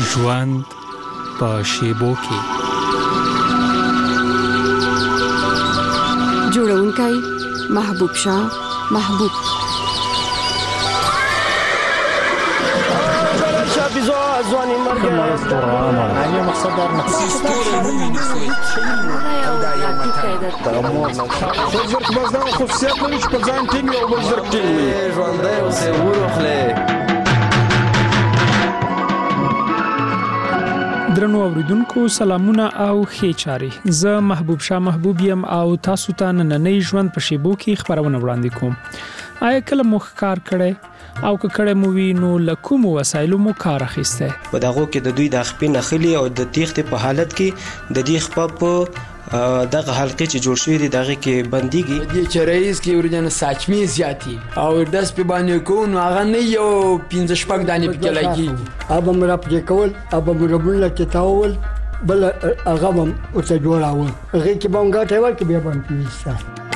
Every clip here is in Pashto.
ژوند په شیبو کې. جوړونکی محبوب شاه محبوب. ځواني مرګ نه مقصد در درنو اوریدونکو سلامونه او ښې چارې. زه محبوب شاه محبوب یم او تاسو ته نننۍ ژوند په شیبو کې خبرونه وړاندې کوم. آیا کله مو ښکار کړی او که کړی مو وي نو له کومو وسایلو مو کار اخیستی؟ په دغو کې د دوی د خپې نښلي او د تیښتې په حالت کې د دې خپه په دغه حلقې چې جوړ شوي دي دغه کې بنديږي. دې چې رئیس کې ورجن ساچمي زیاتی او داس په باندې کو نو هغه نه یو 15 دانې پکې لګي. ابا مرا پکې کول ابا مربل کې تاول بل هغه هم او ته جوړاوه هغه کې باندې ټیول کې بیا باندې پیسه.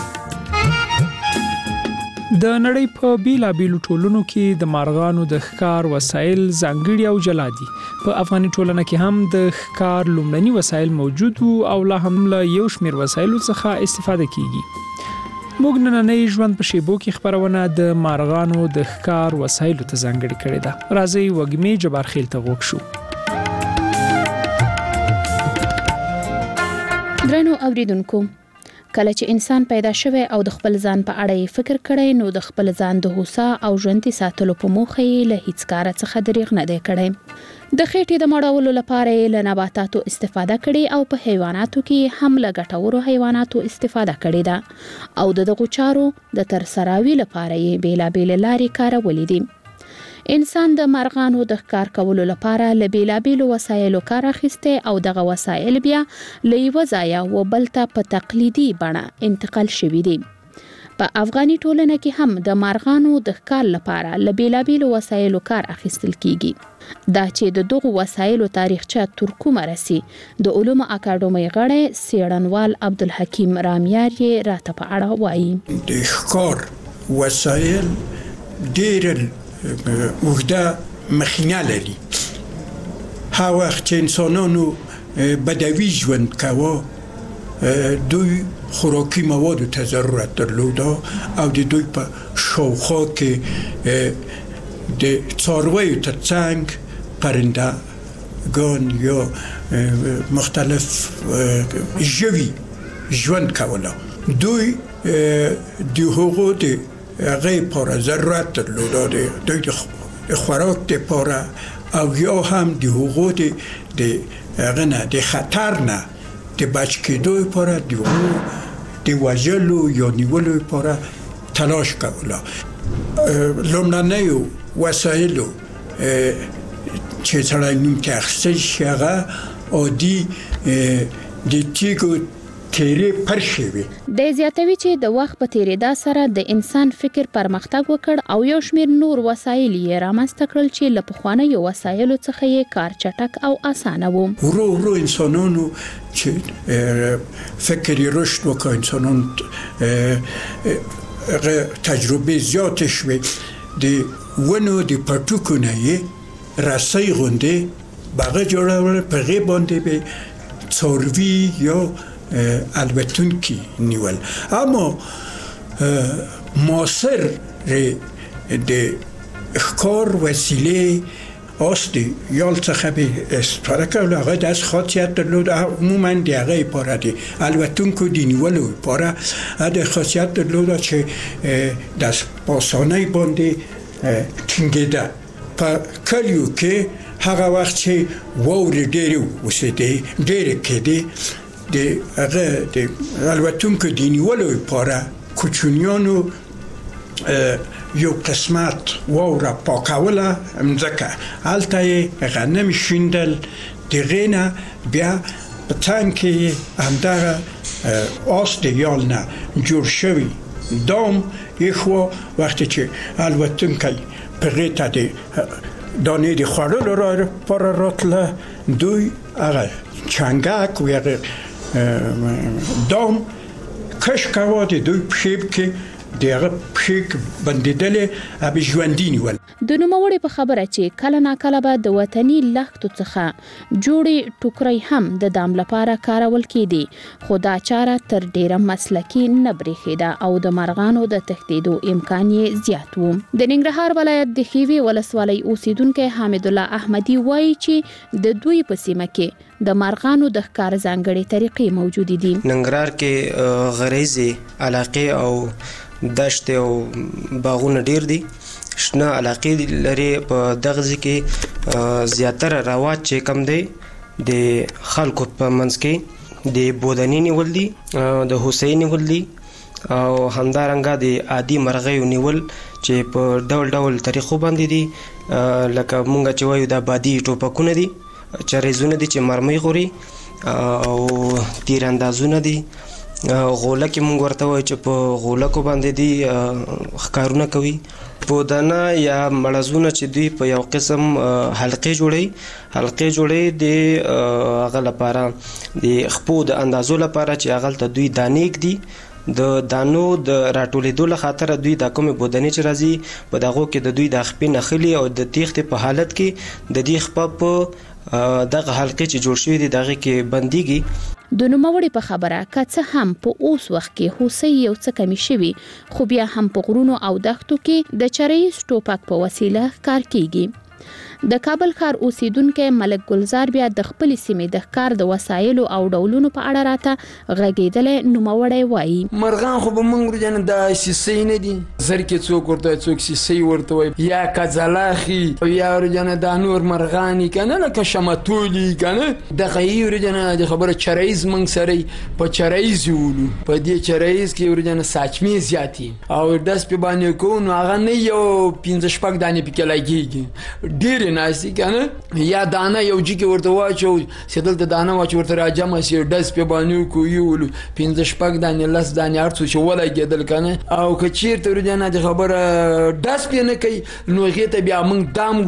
د نړۍ په بیلابیلو ټولنو کې د مارغانو د ښکار وسایل ځانګړي او جلا دي. په افغاني ټولنه کې هم د ښکار لومړني وسایل موجود وو او لا هم له یو شمېر وسایلو څخه استفاده کیږي. موږ نننۍ ژوند په شیبو کې خبرونه د مارغانو د ښکار وسایلو ته ځانګړي کړې ده. راځئ وږمې جبارخیل ته غوږ شو. درنو اوریدونکو، کله چې انسان پیدا شوی او د خپل ځان په اړه فکر کړي نو د خپل ځان د هوسا او ژوندۍ ساتلو په موخه یې له هیڅ کار څخه دریغ نه دی کړی. د خېټې د مړولو لپاره یې له نباتاتو استفاده کړي او په حیواناتو کې هم له ګټورو حیواناتو استفاده کړي ده او دغه چارو د ترسراوي لپاره یې بیلابیل لارې کارولې دي. انسان د مارغانو د ښکار کولو لپاره له بیلابیلو وسایلو کار اخیسته او دغه وسایل بیا له یوه ځایه و بل ته په تقلیدي بڼه انتقال شوي دي. په افغاني ټولنه کې هم د مارغانو د ښکار لپاره له بیلابیلو وسایلو کار اخیستل کیږي. دا چې د دغه وسایلو تاریخچه تر کومه رسي د علومو اکاډمۍ غړی څېړنوال عبدالحکیم رامیار یې راته په اړه وایي. د ښکار وسایل ډېر اوږده مخینه لري. هغه وخت چې انسانانو بدوي ژوند کاوه دوی خوراکي موادو ته ضرورت درلوده او د دوی په شاوخوا کې د څارویو ترڅنګ پرندگان یا مختلف ژوي ژوند کوله. دوی د هغو د هغه پاره ضرورت درلوده د خوراک لپاره او یا هم د حقوق د هغه نه د خطر نه د بچ کېدو لپاره د وژلو یا نیولو لپاره تلاش کوله. لومړنۍ وسایلو چې سړی نوم کې اخیستل شي هغه عادي د تیږو تیرې پرشي وي. د زیاتوي چې د وخت په تیریدا سره د انسان فکر پرمختګ وکړ او یو شمېر نور وسایل یې رامنځته کړل چې له پخوانیو وسایلو څخه یې کار چټک او اسانه و. ورو انسانانو چې فکر یې رشد وکړ، انسانانو تجربه زیات شوې، د ونو د پټوکو نه یې رسۍ غوندې باغه جوړول، په هغې باندې به څاروي یا البتونکی نیول. اما معاصر د ښکار وسیله است یال څخه به استفاده کول. هغه داس خاصیت درلود، عموما د هغه لپاره د البتونکو د نیولو لپاره د خاصیت درلود چې داس پاسانه باندې ټینګېده. په کلیو کې هغه وخت چې واورې ډېرې اوسېدې ډېرې کېدې د هغه د البتونکو د نیولو لپاره کوچنیانو یو قسمت واوره پاکوله مځکه، هلته یې غنم شیندل، د هغې نه بیا په څنګ کې همدغه آس د یال نه جوړ شوي دام یخوا. وقتی چې البتونکی په هغې ته د دانې د خوړلو لپاره راتله، دوی هغه چنګک و هغه دام کش کوا د دوی پښې کې دغه پښې بندېدلې ابي ژوندي نیول. د نوموړي په خبره چې کله ناکله به د وطني لښتو څخه جوړې ټوکرۍ هم د دام لپاره کارول کېدي، خو دا چاره تر ډیره مسلکي نه برېښېده او د مرغانو د تښتېدو امکان یې زیات و. د ننګرهار ولایت د خیوي ولسوالۍ اوسیدونکی حامد الله احمدي وایي چې د دوی په سیمه کې د مرغانو د ښکار ځانګړې طریقې موجودې دي. ننګرهار کې غریزي علاقې او دشت او باغونه ډیر دي، شنه علاقې لري. په دغه ځای کې زیاتره رواج چې کم دی د خلکو په منځ کې د بودني نیول دي، د هوسۍ نیول دي او همدارنګه د عادي مرغیو نیول چې په ډول ډول طریقو باندې دي. لکه مونږ چې وایو دا بادي ټوپکونه دي، چریزونه دي چې مرمۍ غوري، او تیراندازونه دي، غولکې مونږ ورته وایو چې په غولکو باندې دي ښکارونه کوي. بودانه یا مړزونه چې دوی په یو قسم حلقې جوړي د هغه لپاره د خپو د اندازو لپاره چې هغه ته دوی دانې ږدي. د دانو د راټولېدو له خاطر دوی د کومې بودنې چې راځي په دغو کې د دوی د خپې نخلي او د تیښتې په حالت کې د دې خپه په دغه حلقې چې جوړ شوي دي دغه کې بنديږي. د نوموړي په خبره که څه هم په اوس وخت کې هوسۍ یو څه کمی شوي، خو بیا هم په غرونو او دښتو کې د چریز ټوپک په وسیله ښکار کیږي. د کابل ښار اوسیدونکی ملک ګلزار بیا د خپل سیمې د ښکار د وسایلو او ډولونو په اړه راته غږېدلی نوموړی وایي. مرغان خو به موږ ورجانه د سیسۍ نه دي، زرکې څوک ورته څوک سیسۍ ورته وایي، یا کځلاخي یا ورجانه دا نور مرغان که نه لکه شمتولي که نه دغه یې ورجانه د خبره چریز موږ سره په چریز ولو. په دې چریز کې ورجانه ساچمې زیاتې او داس په باندې کوو نو هغه نه یو 5-6 دانې پکې لګېږي، ډېرې ناسي کنه یا دانه یو جګ ورته واچو سیدل ته دانه واچو ورته راجمه سی داس په باندې کو یو 5-6 دانې لس دانې ارڅو چې ولګېدل کنه او که چیرته ورجانه د خبره داس په نه کوي نو هغه ته بیا موږ دام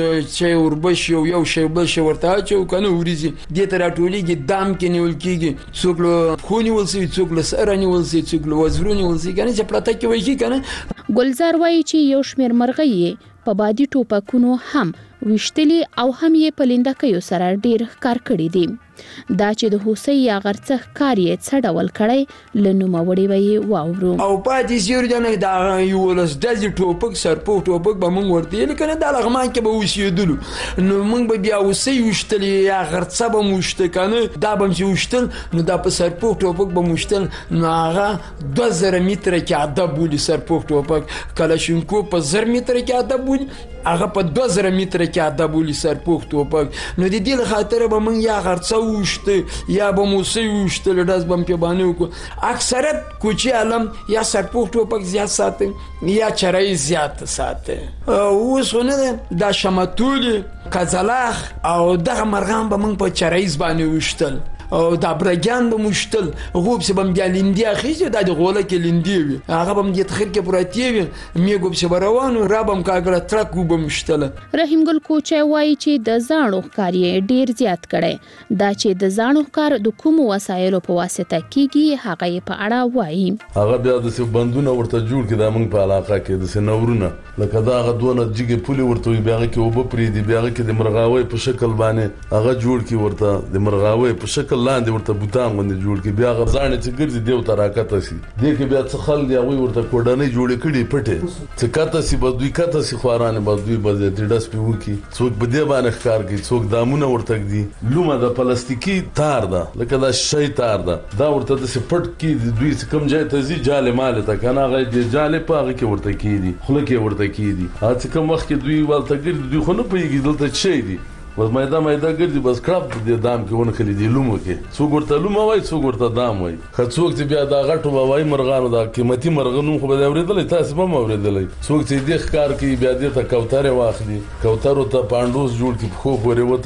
چې وربش یو شی بل شی ورته اچو کنه وريزي دې ته راټولېږي دام کې نیول کېږي، څوک له خونی ولسي څوک له سره نیول سي څوک له وزرونی ولسي کنه چې پلاته کې وایي کنه. ګلزار وایي چې یو شمېر مرغۍ په بادي ټوپکونو هم وشتلی او هم یې په لیندکیو سره ډیر ښکار کړي دي. دا چې د هوسۍ یا غرڅه ښکار یې څه ډول کړی له نوموړي به یې واورو. او پاتې سیورجانه د یولس داسې ټوپک سرپوښ ټوپک به موږ ورته ویل کنه دا لغمان کې به اوسېدلو نو موږ به بیا هوسۍ وشتلې یا غرڅه به مو وشته کنه دا به م چې وشتل نو دا په سرپوښ ټوپک به مو وشتل نو هغه 2000 متره کې ادب بولي. سرپوښ ټوپک کلاشینکو په 1000 متره کې ادب بولي، هغه په 2000 متره کې ادب بولي سرپوښ ټوپک. نو د دې خاطر به موږ یا غرڅه وشته یا به موسی وشته لداس بم په باندې وکړو. اکثریت کوچی علم یا سرپوښ ټوپک زیات ساتي یا چرای زیات ساتي. اوس نه دا شمتولي کځلاخ او دغه مرغان به موږ په چرایز باندې وشتل او دا برګان به مشتل غوب سه بم بیا لیندیا خېږي دا د غوله کې لیندی وي هغه بم د تخیر کې پراتی وي می غوب سه روانو رابم کاګره ترک وب مشتل. رحیم ګل کوچي وایي چې د زاڼو ښکار ډیر زیات کړي، دا چې د زاڼو ښکار د کوم وسایلو په واسطه کیږي هغه په اړه وایي. هغه بیا د څه بندونه ورته جوړ کړي د موږ په علاقه کې د سنورونه لکه دا هغه دونه جګ پولي ورته بیا کې وب پری دی بیا کې د مرغاوي په شکل باندې هغه جوړ کی ورته د مرغاوي په شکل لاندې ورته بوتان باندې جوړ کی بیا غزانې چې ګرځي دیو تراکته سي دې کې بیا څه خل دی هغه ورته کوډانې جوړې کړي پټه څه کاته سي بدوي کاته سي خوارانه بدوي بده تډس پیو کی څوک بده باندې ښکار کی څوک دامونه ورته دی لومه د پلاستیکي تار ده لکه دا شي تار ده دا ورته د سپټ کی دوی کم ځای ته زی جاله مال ته کنه غي د جاله پاغه کې ورته کی دي خله کې ورته کی دي اته کوم وخت کې دوی ولته ګرځي دوی خو نه پیږي دلته شي دي بس مایدا ګرځي بس کړب د دام کې ونه خلی دی لومو کې څوک ورته لومه وای څوک ورته دام وای څوک چې بیا دا غټو وای مرغانو دا قیمتي مرغانو خو به اوریدل تاسو به اوریدل څوک چې د ښکار کې بیا د کوتره واخلي کوترو ته پاندوس جوړ کی خو پورې وتړي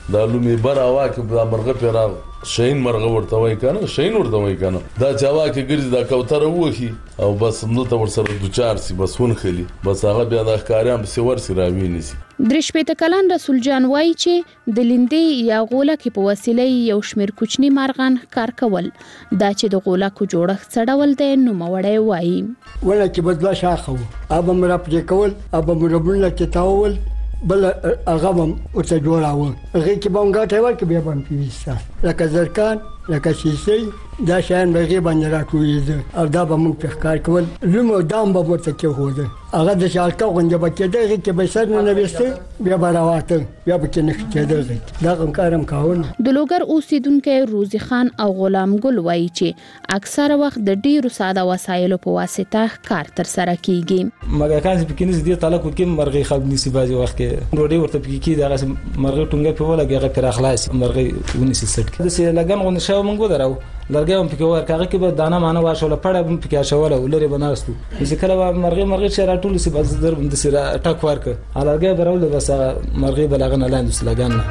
دا لومې بر هوا کې دا مرغه پیرا شین مرغه ورته وای کنه شین ورته وای کنه دا چاوا کې ګرځي دا کوتره وخی او بس نو ته ورسره دوچار سي بس ون خلی بس هغه بیا د ښکاریان په سور سي راویني سي. درشپېته کلن رسول جان وایي چې د لیندې یا غولکې په وسیله یو شمېر کوچني مارغان ښکار کول دا چې د غولکو جوړښت څډول دی نوموړی وایي ونه چې بدلا شاخه وو ابه مې راپرې کول ابه مې ربونه کې تاول بل هغه هم ورته جوړاوه هغې کې به هم ګټه ورکړي بیا به هم پیوسته لکه زرکان لکه سیسۍ دا شیان به هغې باندې راټولېده او دا به موږ پرې ښکار کول لوم او دام به ورته کېښوده هغه د شالکه غوندې به کېده هغې کې به یې سر ننویسته بیا به راواته بیا به کې نښې کېده هغې کې دغه کار هم کاوه. د لوګر اوسېدونکی روزي خان او غلام ګل وایي چې اکثره وخت د ډېرو ساده وسایلو په واسطه ښکار ترسره کېږي. مګاکان چې پکې نسي دې تعلق کې مرغۍ خلک نیسي بعضې وخت کې ډوډۍ ورته پکې کېږي دغسې مرغۍ ټونګۍ پرې ولګي هغه پرې راخلاصي مرغۍ ونیسي سټ کې داسې لګن غوندې شوی موږ ودرو لرګی هم پکې ورکړه هغه کې به دانه مانه واچوله پړه هم پکې اچوله او لرې به ناست وو چې کله به مرغۍ چې راټولې سي بس در به همداسې ټک ورکړه لرګی به راوړله بس هغه مرغۍ به له هغه نه لاندې وسي لګن نه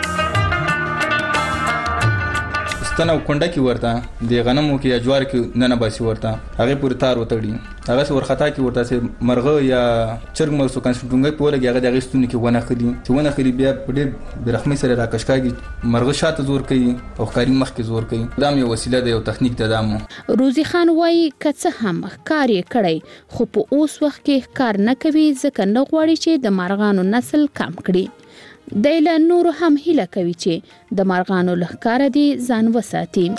ستنه او کونډه کې ورته د غنمو کې یا جوار کې نه باسي ورته هغې پورې تار وتړي هغه ورخطا کې ورته چې مرغه یا چرګ مرغ سو کنسټونګي په ولګي هغه د هغې ستوني کې ونه خلي چې ونه خلي بیا په ډېر برخمۍ سره راکشکاږي مرغه شاته زور کوي او ښکاري مخکې زور کوي دا یو وسیله ده یو تخنیک ده دامو. روزي خان وایي که څه هم ښکار یې کړی خو په اوس وخت کې ښکار نه کوي ځکه نه غواړي چې د مارغانو نسل کم کړي. دی له نورو هم هیله کوي چې د مارغانو له ښکاره دې ځان وساتي.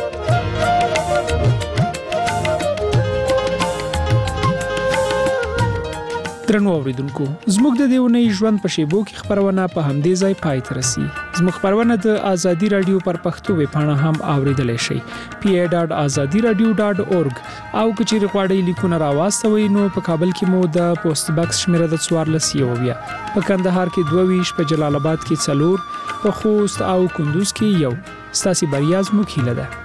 درنو اوریدونکو زموږ د دې اونۍ ژوند په شیبو کې خبرونه په همدې ځای پای ته رسي. زموږ خبرونه د ازادي رادیو پر پښتو ویب پاڼه هم اوریدلای شئ pa.azadiradio.org او کچېرې غواړئ لیکونه راواستوئ نو په کابل کې مو د پوسټ باکس شمیره د 14 په کندهار کې 22 په جلال آباد کې 4 په خوست او کندوز کې 1 ستاسو بریا زموږ هیله ده.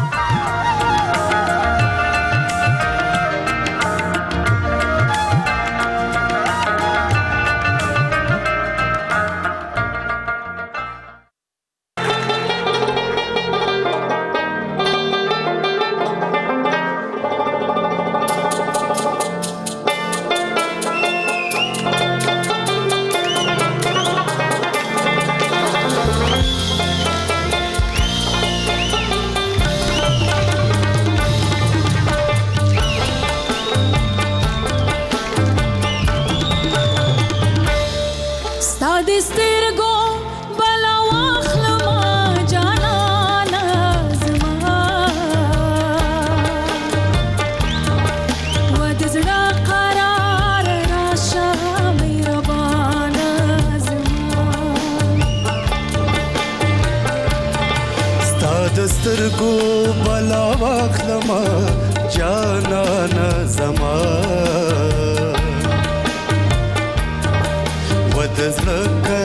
سترګو بلا واخلما جانانا زما ودزلک